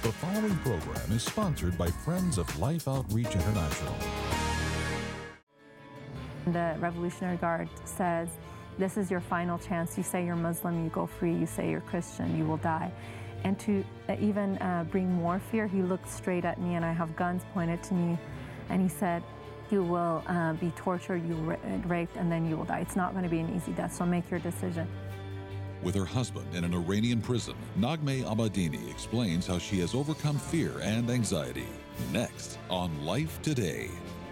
The following program is sponsored by Friends of Life Outreach International. The Revolutionary Guard says, this is your final chance. You say you're Muslim, you go free. You say you're Christian, you will die. And to even bring more fear, he looked straight at me, and I have guns pointed to me, and he said, you will be tortured, raped, and then you will die. It's not going to be an easy death, so make your decision. With her husband in an Iranian prison, Naghmeh Abedini explains how she has overcome fear and anxiety. Next on Life Today.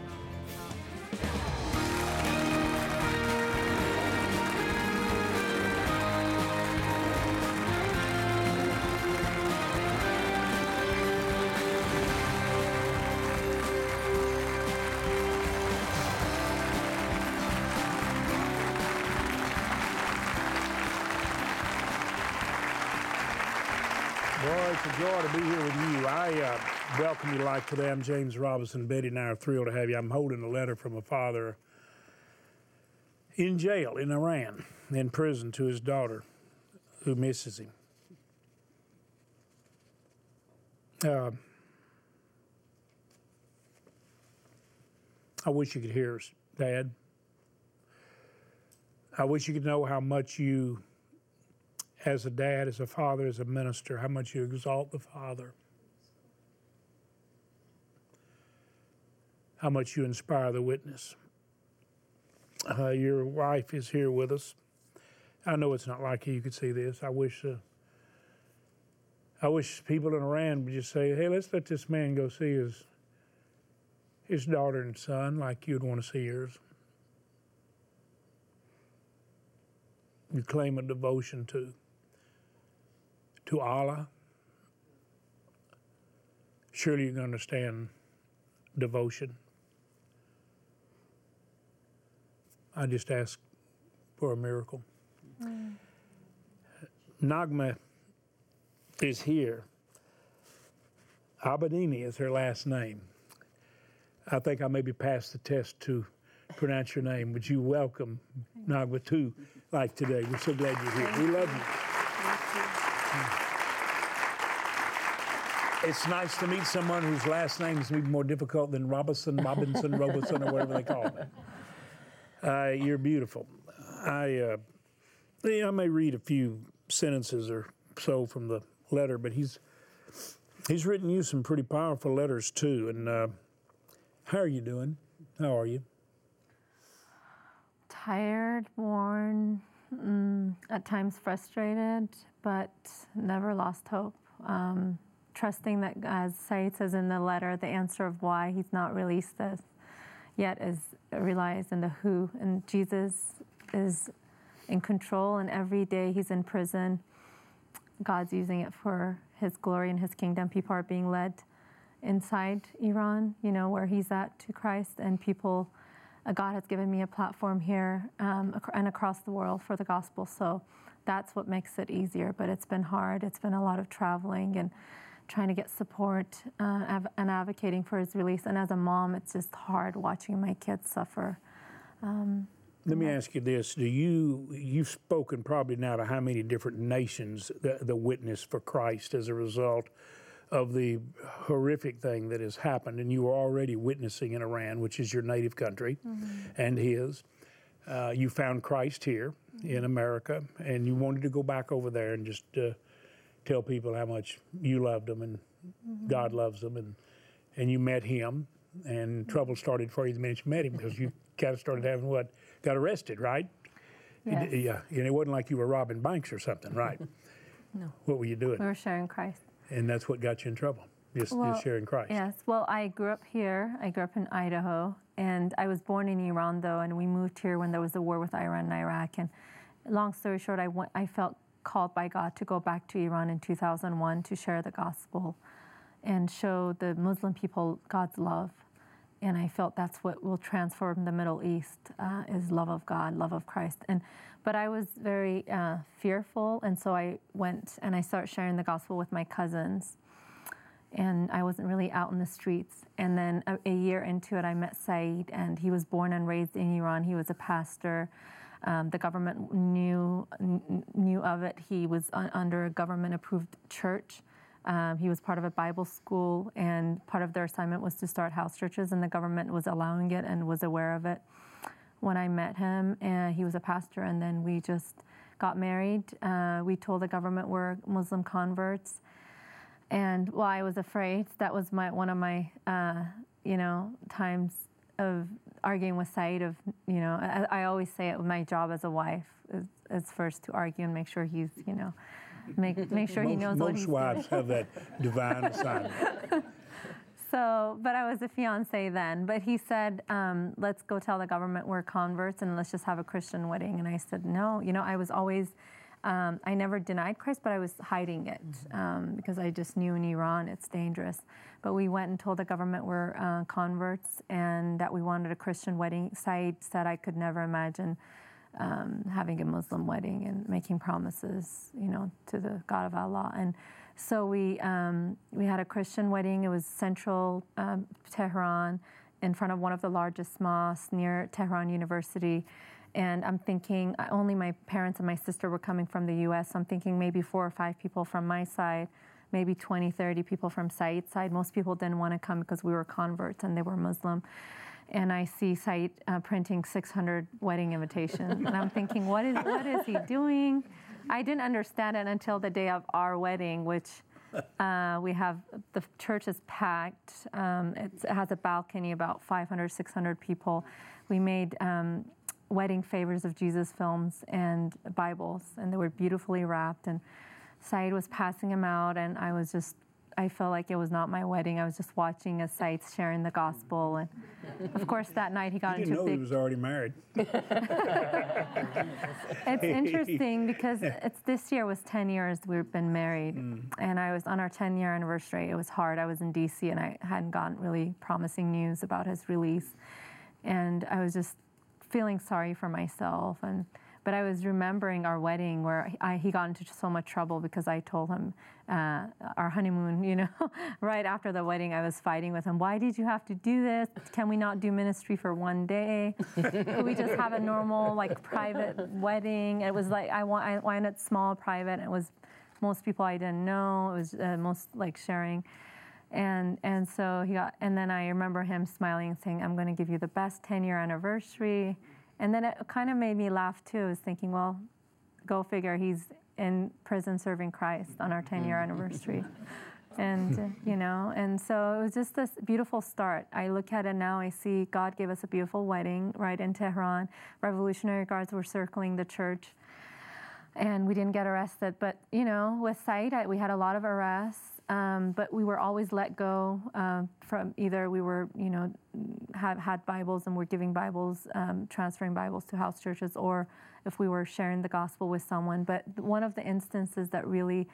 It's a joy to be here with you. I welcome you to Life Today. I'm James Robinson. Betty and I are thrilled to have you. I'm holding a letter from a father in jail in Iran, in prison, to his daughter who misses him. I wish you could hear us, Dad. I wish you could know how much you, as a dad, as a father, as a minister, how much you exalt the Father, how much you inspire the witness. Your wife is here with us. I know it's not like you could see this. I wish people in Iran would just say, hey, let's let this man go see his daughter and son like you'd want to see yours. You claim a devotion to Allah. Surely you can understand devotion. I just ask for a miracle. Naghmeh is here. Abedini is her last name. I think I maybe passed the test to pronounce your name. Would you welcome Naghmeh to Life Today? We're so glad you're here. We love you. It's nice to meet someone whose last name is even more difficult than Robinson, Robertson, or whatever they call me. You're beautiful. I may read a few sentences or so from the letter, but he's written you some pretty powerful letters too. And how are you doing? How are you? Tired, worn, at times frustrated, but never lost hope. Trusting that, as Said says in the letter, the answer of why he's not released us yet relies in the who. And Jesus is in control, and every day he's in prison, God's using it for his glory and his kingdom. People are being led inside Iran, where he's at, to Christ, and people, God has given me a platform here and across the world for the gospel. So that's what makes it easier, but it's been hard. It's been a lot of traveling and trying to get support and advocating for his release. And as a mom, it's just hard watching my kids suffer. Let me ask you this. You've spoken probably now to how many different nations the witness for Christ as a result of the horrific thing that has happened, and you were already witnessing in Iran, which is your native country, and his. You found Christ here in America, and you wanted to go back over there and just tell people how much you loved them and God loves them, and you met him, and trouble started for you the minute you met him, because you kind of started having got arrested, right? Yes. Yeah, and it wasn't like you were robbing banks or something, right? No. What were you doing? We were sharing Christ. And that's what got you in trouble, just sharing Christ. Yes. Well, I grew up here. I grew up in Idaho, and I was born in Iran, though, and we moved here when there was a war with Iran and Iraq. And long story short, I felt called by God to go back to Iran in 2001 to share the gospel and show the Muslim people God's love. And I felt that's what will transform the Middle East, is love of God, love of Christ. But I was very fearful, and so I went and I started sharing the gospel with my cousins. And I wasn't really out in the streets. And then a year into it, I met Said, and he was born and raised in Iran. He was a pastor. The government knew of it. He was under a government-approved church He was part of a Bible school, and part of their assignment was to start house churches, and the government was allowing it and was aware of it when I met him. And he was a pastor, and then we just got married. We told the government we're Muslim converts, and while I was afraid, that was one of my times of arguing with Said. I always say it, my job as a wife is first to argue and make sure he's make sure he knows what he's doing. Most wives have that divine assignment. So, but I was a fiance then. But he said, let's go tell the government we're converts and let's just have a Christian wedding. And I said, no. I was always, I never denied Christ, but I was hiding it because I just knew in Iran it's dangerous. But we went and told the government we're converts and that we wanted a Christian wedding. Said said I could never imagine having a Muslim wedding and making promises, to the God of Allah. And so we had a Christian wedding. It was central Tehran, in front of one of the largest mosques near Tehran University. And I'm thinking, only my parents and my sister were coming from the U.S. So I'm thinking maybe 4 or 5 people from my side, maybe 20, 30 people from Said's side. Most people didn't want to come because we were converts and they were Muslim. And I see Said printing 600 wedding invitations. And I'm thinking, what is he doing? I didn't understand it until the day of our wedding, which we have, the church is packed. It has a balcony, about 500, 600 people. We made wedding favors of Jesus films and Bibles, and they were beautifully wrapped. And Said was passing them out, and I felt like it was not my wedding. I was just watching as Said's sharing the gospel. And of course, that night he got into a big... he was already married. It's interesting because this year was 10 years we've been married. And I was on our 10-year anniversary. It was hard. I was in D.C. and I hadn't gotten really promising news about his release. And I was just feeling sorry for myself. But I was remembering our wedding where he got into so much trouble because I told him our honeymoon, right after the wedding, I was fighting with him. Why did you have to do this? Can we not do ministry for one day? Could we just have a normal, private wedding? It was I wanted small, private. It was most people I didn't know. It was most sharing. And so and then I remember him smiling and saying, I'm going to give you the best 10-year anniversary. And then it kind of made me laugh too. I was thinking, well, go figure, he's in prison serving Christ on our 10-year anniversary. And, and so it was just this beautiful start. I look at it now, I see God gave us a beautiful wedding right in Tehran. Revolutionary Guards were circling the church. And we didn't get arrested. But, with Said, we had a lot of arrests. But we were always let go from either we were, had Bibles and were giving Bibles, transferring Bibles to house churches, or if we were sharing the gospel with someone. But one of the instances that really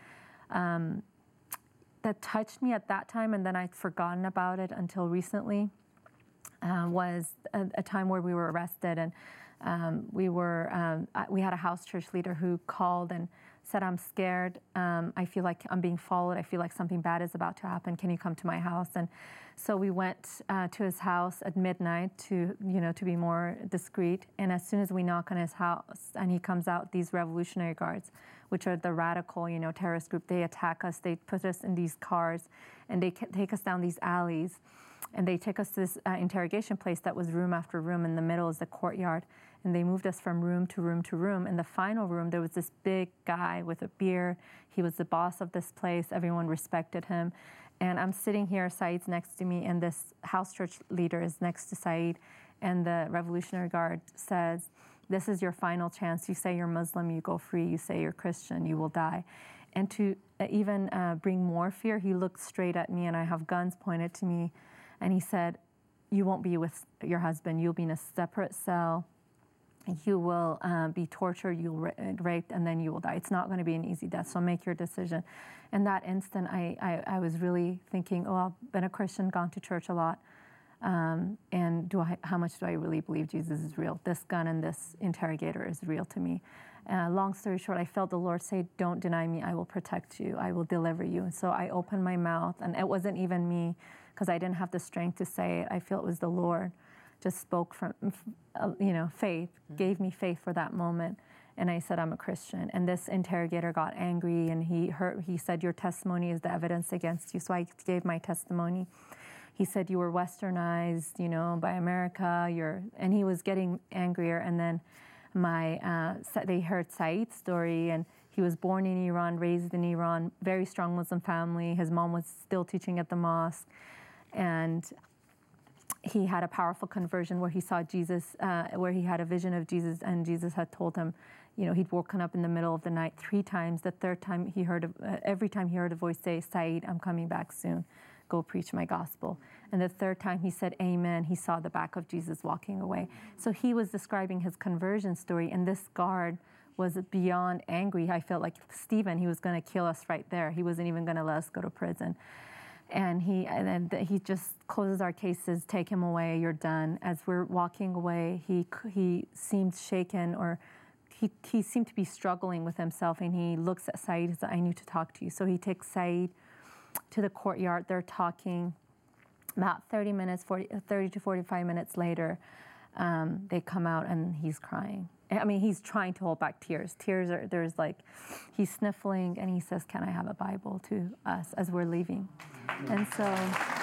that touched me at that time, and then I'd forgotten about it until recently, was a time where we were arrested, and we had a house church leader who called and said, I'm scared. I feel like I'm being followed. I feel like something bad is about to happen. Can you come to my house? And so we went to his house at midnight to be more discreet. And as soon as we knock on his house and he comes out, these Revolutionary Guards, which are the radical, terrorist group, they attack us. They put us in these cars and they take us down these alleys. And they take us to this interrogation place that was room after room. In the middle is the courtyard. And they moved us from room to room to room. In the final room, there was this big guy with a beard. He was the boss of this place. Everyone respected him. And I'm sitting here, Said's next to me, and this house church leader is next to Said. And the Revolutionary Guard says, this is your final chance. You say you're Muslim, you go free. You say you're Christian, you will die. And to even bring more fear, he looked straight at me, and I have guns pointed to me. And he said, you won't be with your husband. You'll be in a separate cell. You will be tortured, you'll raped, and then you will die. It's not going to be an easy death, so make your decision. In that instant, I was really thinking, I've been a Christian, gone to church a lot, and how much do I really believe Jesus is real? This gun and this interrogator is real to me. Long story short, I felt the Lord say, don't deny me, I will protect you, I will deliver you. And so I opened my mouth, and it wasn't even me, because I didn't have the strength to say it. I feel it was the Lord. Just spoke from, faith, gave me faith for that moment. And I said, I'm a Christian. And this interrogator got angry, and he said, your testimony is the evidence against you. So I gave my testimony. He said, you were westernized, by America. And he was getting angrier. And then they heard Saeed's story, and he was born in Iran, raised in Iran, very strong Muslim family. His mom was still teaching at the mosque. And he had a powerful conversion where he saw Jesus, where he had a vision of Jesus, and Jesus had told him, he'd woken up in the middle of the night 3 times. The third time every time he heard a voice say, Saeed, I'm coming back soon. Go preach my gospel. And the third time he said, amen, he saw the back of Jesus walking away. So he was describing his conversion story, and this guard was beyond angry. I felt like Stephen, he was going to kill us right there. He wasn't even going to let us go to prison. And then he just closes our cases, take him away, you're done. As we're walking away, he seemed shaken, or he seemed to be struggling with himself, and he looks at Saeed and says, I need to talk to you. So he takes Saeed to the courtyard. They're talking. About 30 to 45 minutes later, they come out, and he's crying. I mean, he's trying to hold back tears. He's sniffling, and he says, can I have a Bible to us as we're leaving? And so,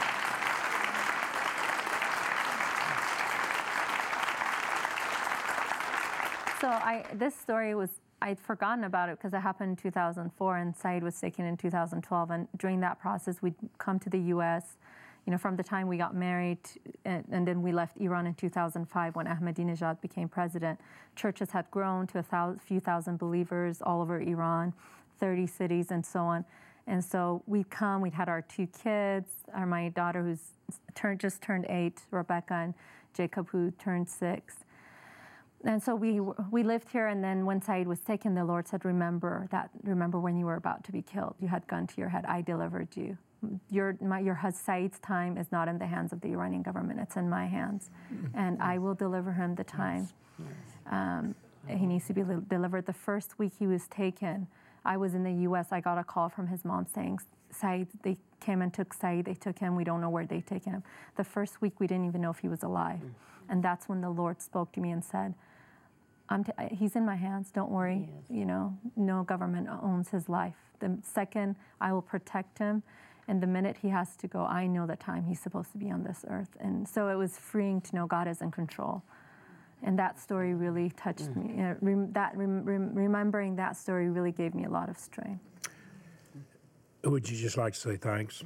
this story I'd forgotten about it because it happened in 2004, and Saeed was taken in 2012. And during that process, we'd come to the U.S., from the time we got married, and then we left Iran in 2005 when Ahmadinejad became president. Churches had grown to a few thousand believers all over Iran, 30 cities, and so on. And so we'd had our 2 kids, my daughter who's just turned 8, Rebecca, and Jacob, who turned 6. And so we lived here, and then when Saeed was taken, the Lord said, remember when you were about to be killed. You had gun to your head. I delivered you. Your Saeed's time is not in the hands of the Iranian government. It's in my hands, and I will deliver him the time. He needs to be delivered. The first week he was taken, I was in the U.S. I got a call from his mom saying, Saeed, they came and took Saeed. They took him. We don't know where they've taken him. The first week we didn't even know if he was alive. And that's when the Lord spoke to me and said, he's in my hands. Don't worry. No government owns his life. The second, I will protect him. And the minute he has to go, I know the time he's supposed to be on this earth. And so it was freeing to know God is in control. And that story really touched me. Remembering that story really gave me a lot of strength. Would you just like to say thanks?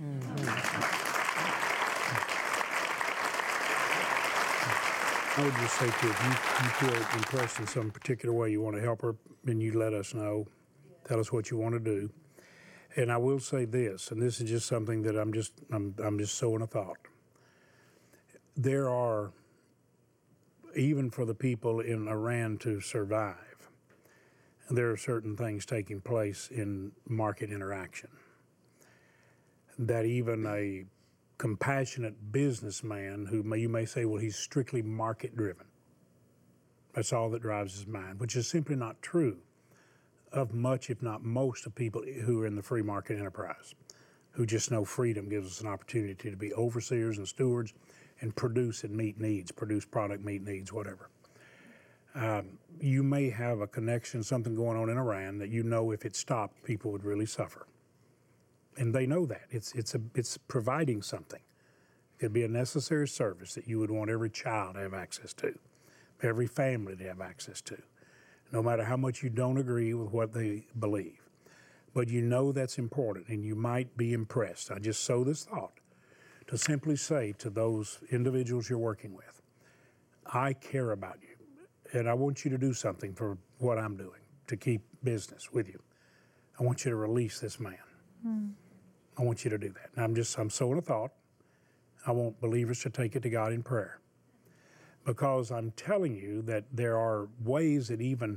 I would just say to you, if you feel impressed in some particular way you want to help her, then you let us know. Tell us what you want to do. And I will say this, and this is just something that I'm just sowing a thought. There are, even for the people in Iran to survive, there are certain things taking place in market interaction that even a compassionate businessman who you may say, well, he's strictly market driven. That's all that drives his mind, which is simply not true of much, if not most, of people who are in the free market enterprise, who just know freedom gives us an opportunity to be overseers and stewards and produce and meet needs, produce product, meet needs, whatever. You may have a connection, something going on in Iran that if it stopped, people would really suffer. And they know that. It's providing something. It could be a necessary service that you would want every child to have access to, every family to have access to, no matter how much you don't agree with what they believe. But that's important, and you might be impressed. I just sow this thought to simply say to those individuals you're working with, I care about you, and I want you to do something for what I'm doing to keep business with you. I want you to release this man. I want you to do that. And I'm sowing a thought. I want believers to take it to God in prayer. Because I'm telling you that there are ways that even,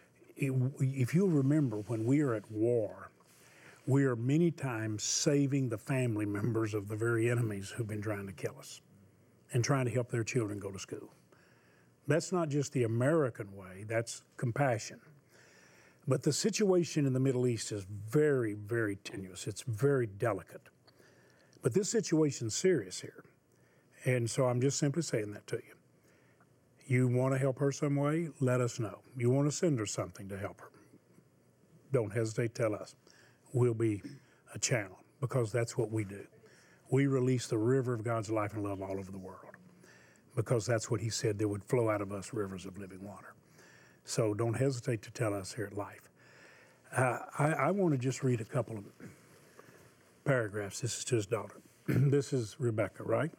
if you'll remember, when we are at war, we are many times saving the family members of the very enemies who've been trying to kill us and trying to help their children go to school. That's not just the American way, that's compassion. But the situation in the Middle East is very, very tenuous. It's very delicate. But this situation's serious here. And so I'm just simply saying that to you. You want to help her some way? Let us know. You want to send her something to help her? Don't hesitate to tell us. We'll be a channel, because that's what we do. We release the river of God's life and love all over the world, because that's what he said, there would flow out of us rivers of living water. So don't hesitate to tell us here at Life. I want to just read a couple of paragraphs. This is to his daughter. This is Rebecca, right?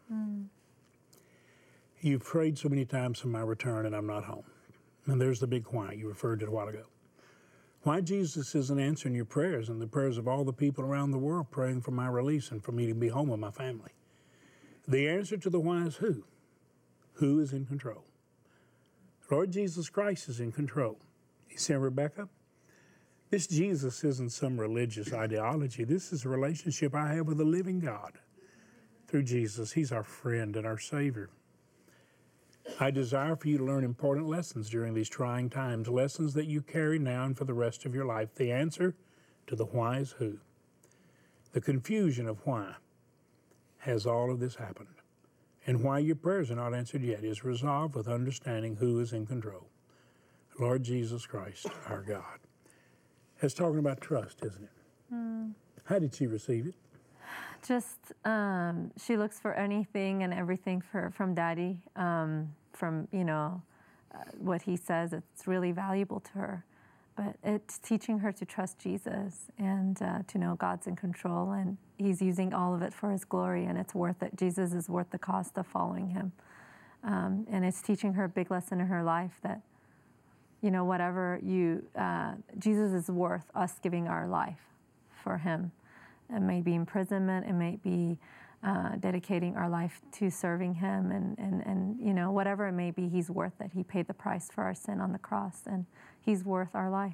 You've prayed so many times for my return and I'm not home. And there's the big why you referred to a while ago. Why Jesus isn't answering your prayers and the prayers of all the people around the world praying for my release and for me to be home with my family. The answer to the why is who? Who is in control? Lord Jesus Christ is in control. You see, Rebecca, this Jesus isn't some religious ideology. This is a relationship I have with the living God through Jesus. He's our friend and our Savior. I desire for you to learn important lessons during these trying times, lessons that you carry now and for the rest of your life. The answer to the why is who. The confusion of why has all of this happened, and why your prayers are not answered yet is resolved with understanding who is in control. Lord Jesus Christ, our God. It's talking about trust, isn't it? How did she receive it? Just, she looks for anything and everything from Daddy, from, what he says. It's really valuable to her. But it's teaching her to trust Jesus and to know God's in control, and he's using all of it for his glory, and it's worth it. Jesus is worth the cost of following him. And it's teaching her a big lesson in her life that, whatever Jesus is worth us giving our life for him. It may be imprisonment, it may be dedicating our life to serving him, and whatever it may be, he's worth it. He paid the price for our sin on the cross, and he's worth our life.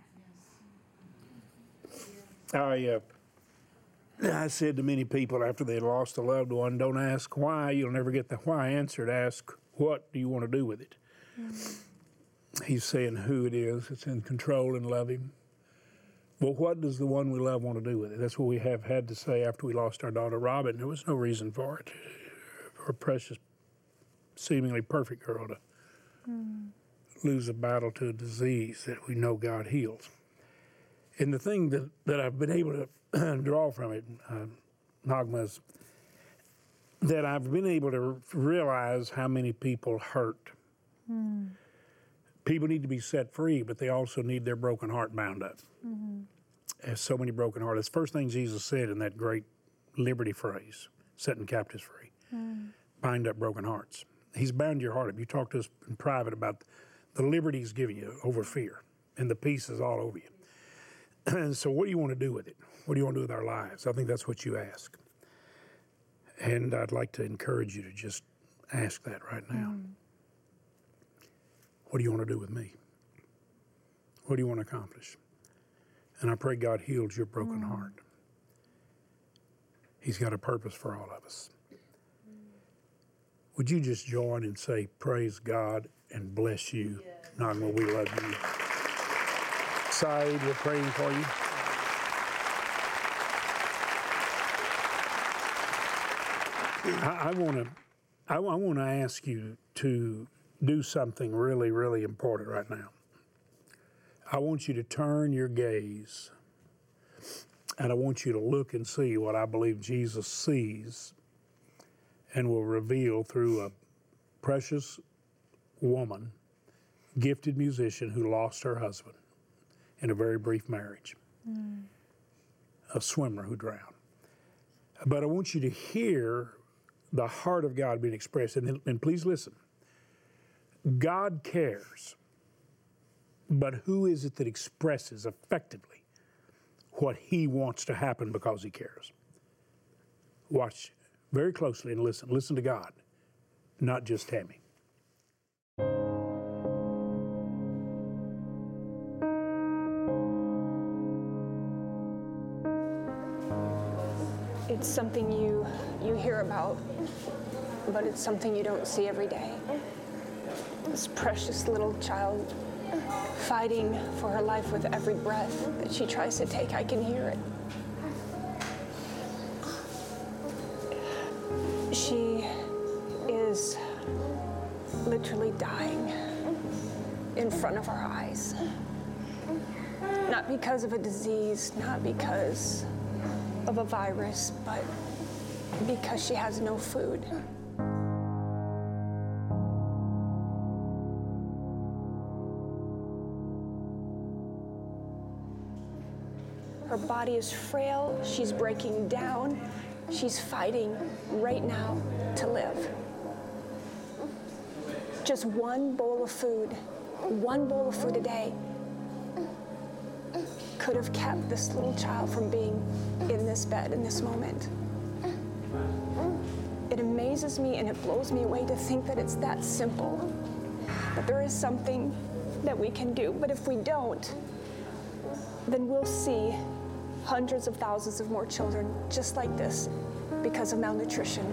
I said to many people after they lost a loved one, don't ask why, you'll never get the why answered. Ask, what do you want to do with it? He's saying who it is, it's in control and love him. Well, what does the one we love want to do with it? That's what we have had to say after we lost our daughter, Robin. There was no reason for it. For a precious, seemingly perfect girl to lose a battle to a disease that we know God heals. And the thing that I've been able to draw from it, Nagma, is that I've been able to realize how many people hurt. People need to be set free, but they also need their broken heart bound up. There's so many broken hearts. It's the first thing Jesus said in that great liberty phrase, setting captives free. Bind up broken hearts. He's bound your heart up. You talk to us in private about the liberty he's giving you over fear, and the peace is all over you. And so what do you want to do with it? What do you want to do with our lives? I think that's what you ask. And I'd like to encourage you to just ask that right now. What do you want to do with me? What do you want to accomplish? And I pray God heals your broken heart. He's got a purpose for all of us. Would you just join and say, praise God and bless you? Nagma, we love you. Saeed, we're praying for you. I want to ask you to do something really, really important right now. I want you to turn your gaze, and I want you to look and see what I believe Jesus sees and will reveal through a precious woman, gifted musician who lost her husband in a very brief marriage, a swimmer who drowned. But I want you to hear the heart of God being expressed, and please listen. God cares, but who is it that expresses effectively what he wants to happen because he cares? Watch very closely and listen. Listen to God, not just Tammy. It's something you hear about, but it's something you don't see every day. This precious little child fighting for her life with every breath that she tries to take. I can hear it. She is literally dying in front of our eyes. Not because of a disease, not because of a virus, but because she has no food. Her body is frail, she's breaking down, she's fighting right now to live. Just one bowl of food a day could have kept this little child from being in this bed in this moment. It amazes me and it blows me away to think that it's that simple, that there is something that we can do. But if we don't, then we'll see hundreds of thousands of more children just like this because of malnutrition.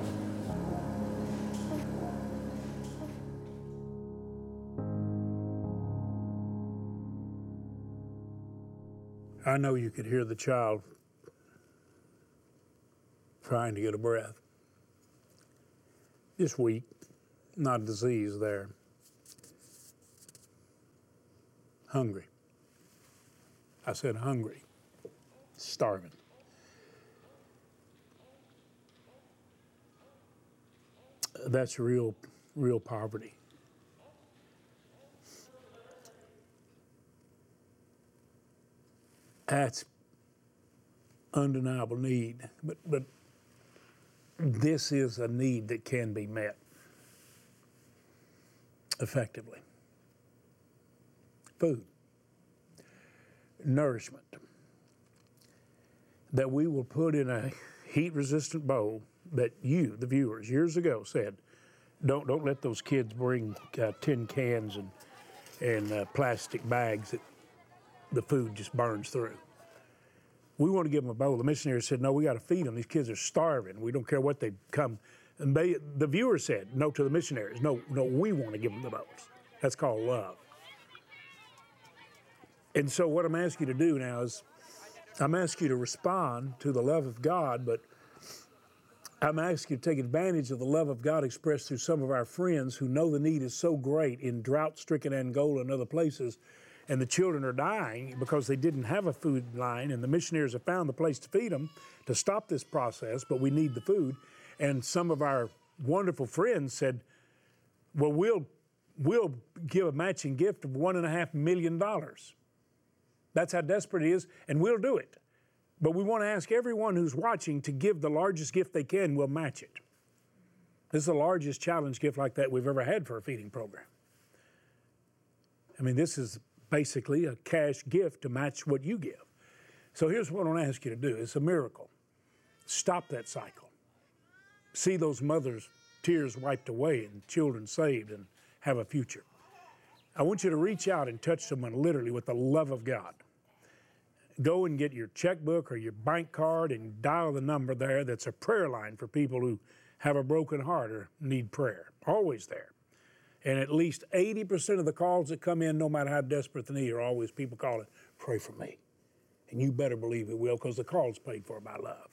I know you could hear the child trying to get a breath. Just weak, not disease there. Hungry. I said hungry, starving. That's real poverty. That's undeniable need, but this is a need that can be met effectively. Food, nourishment, that we will put in a heat-resistant bowl that you, the viewers, years ago said, don't let those kids bring tin cans and plastic bags that the food just burns through. We want to give them a bowl. The missionaries said, no, we got to feed them. These kids are starving. We don't care what they come. And the viewers said no to the missionaries. No, we want to give them the bowls. That's called love. And so what I'm asking you to do now is I'm asking you to respond to the love of God, but I'm asking you to take advantage of the love of God expressed through some of our friends who know the need is so great in drought-stricken Angola and other places, and the children are dying because they didn't have a food line, and the missionaries have found the place to feed them to stop this process, but we need the food. And some of our wonderful friends said, well, we'll give a matching gift of $1.5 million. That's how desperate it is, and we'll do it. But we want to ask everyone who's watching to give the largest gift they can. We'll match it. This is the largest challenge gift like that we've ever had for a feeding program. I mean, this is basically a cash gift to match what you give. So here's what I want to ask you to do. It's a miracle. Stop that cycle. See those mothers' tears wiped away and children saved and have a future. I want you to reach out and touch someone literally with the love of God. Go and get your checkbook or your bank card and dial the number there that's a prayer line for people who have a broken heart or need prayer. Always there. And at least 80% of the calls that come in, no matter how desperate the need, are always people calling, pray for me. And you better believe it will, because the call's paid for by love.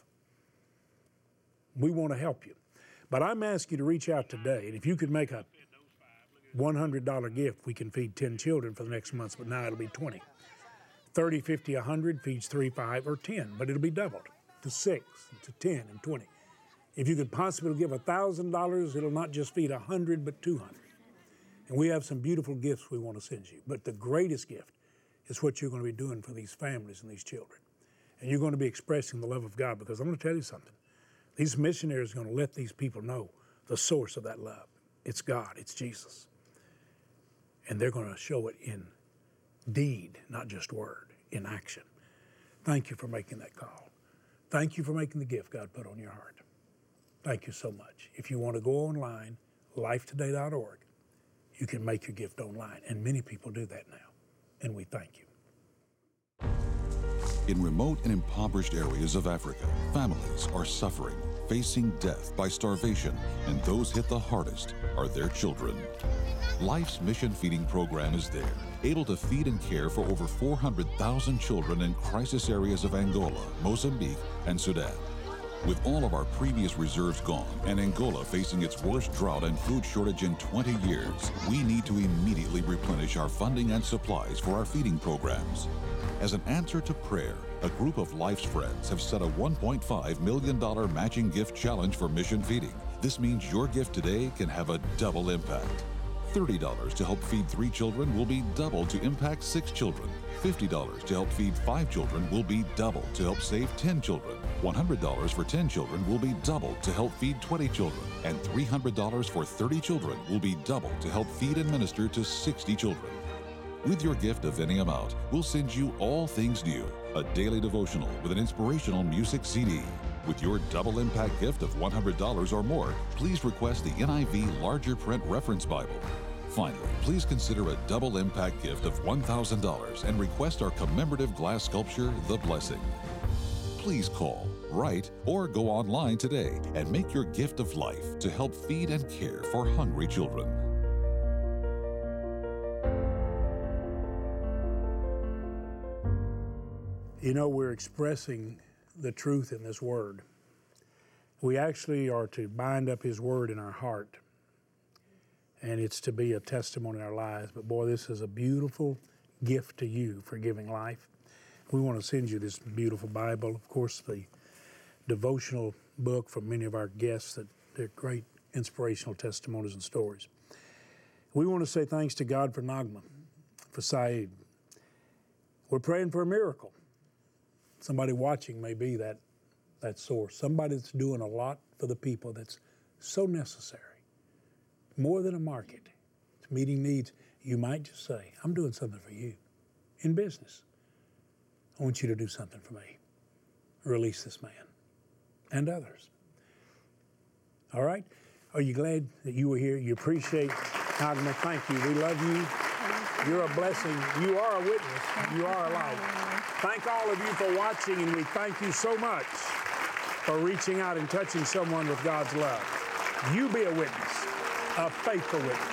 We want to help you. But I'm asking you to reach out today, and if you could make a $100 gift, we can feed 10 children for the next month, but now it'll be 20. 30, 50, 100 feeds 3, 5, or 10, but it'll be doubled to 6, to 10, and 20. If you could possibly give $1,000, it'll not just feed 100, but 200. And we have some beautiful gifts we want to send you. But the greatest gift is what you're going to be doing for these families and these children. And you're going to be expressing the love of God, because I'm going to tell you something. These missionaries are going to let these people know the source of that love. It's God, it's Jesus. And they're going to show it in deed, not just word, in action. Thank you for making that call. Thank you for making the gift God put on your heart. Thank you so much. If you want to go online, lifetoday.org, you can make your gift online, and many people do that now, and we thank you. In remote and impoverished areas of Africa, families are suffering, facing death by starvation, and those hit the hardest are their children. Life's Mission Feeding Program is there, able to feed and care for over 400,000 children in crisis areas of Angola, Mozambique, and Sudan. With all of our previous reserves gone and Angola facing its worst drought and food shortage in 20 years, we need to immediately replenish our funding and supplies for our feeding programs. As an answer to prayer, a group of Life's Friends have set a $1.5 million matching gift challenge for mission feeding. This means your gift today can have a double impact. $30 to help feed 3 children will be double to impact 6 children. $50 to help feed 5 children will be double to help save 10 children. $100 for 10 children will be double to help feed 20 children. And $300 for 30 children will be double to help feed and minister to 60 children. With your gift of any amount, we'll send you All Things New, a daily devotional with an inspirational music CD. With your double impact gift of $100 or more, please request the NIV Larger Print Reference Bible. Finally, please consider a double impact gift of $1,000 and request our commemorative glass sculpture, The Blessing. Please call, write, or go online today and make your gift of life to help feed and care for hungry children. You know, we're expressing the truth in this word. We actually are to bind up his word in our heart, and it's to be a testimony in our lives. But boy, this is a beautiful gift to you for giving life. We want to send you this beautiful Bible, of course, the devotional book from many of our guests that they're great inspirational testimonies and stories. We want to say thanks to God for Nagma, for Saeed. We're praying for a miracle. Somebody watching may be that source. Somebody that's doing a lot for the people that's so necessary. More than a market. It's meeting needs. You might just say, I'm doing something for you. In business, I want you to do something for me. Release this man and others. All right? Are you glad that you were here? You appreciate Nagma. Thank you. We love you. You're a blessing. You are a witness. You are a light. Thank all of you for watching, and we thank you so much for reaching out and touching someone with God's love. You be a witness, a faithful witness.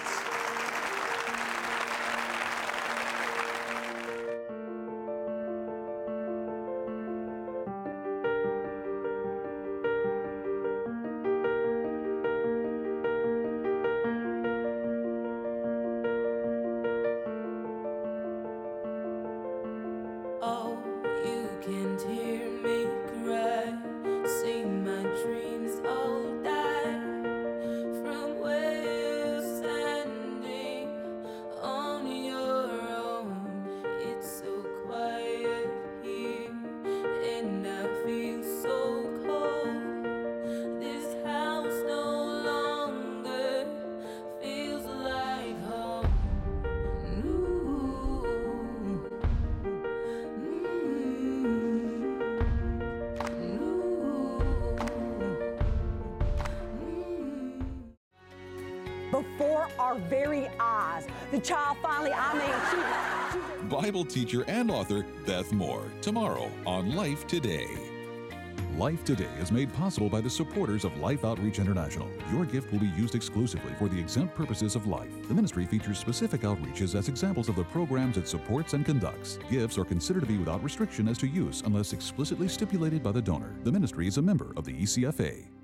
Before our very eyes, the child finally, Bible teacher and author Beth Moore, tomorrow on Life Today. Life Today is made possible by the supporters of Life Outreach International. Your gift will be used exclusively for the exempt purposes of life. The ministry features specific outreaches as examples of the programs it supports and conducts. Gifts are considered to be without restriction as to use unless explicitly stipulated by the donor. The ministry is a member of the ECFA.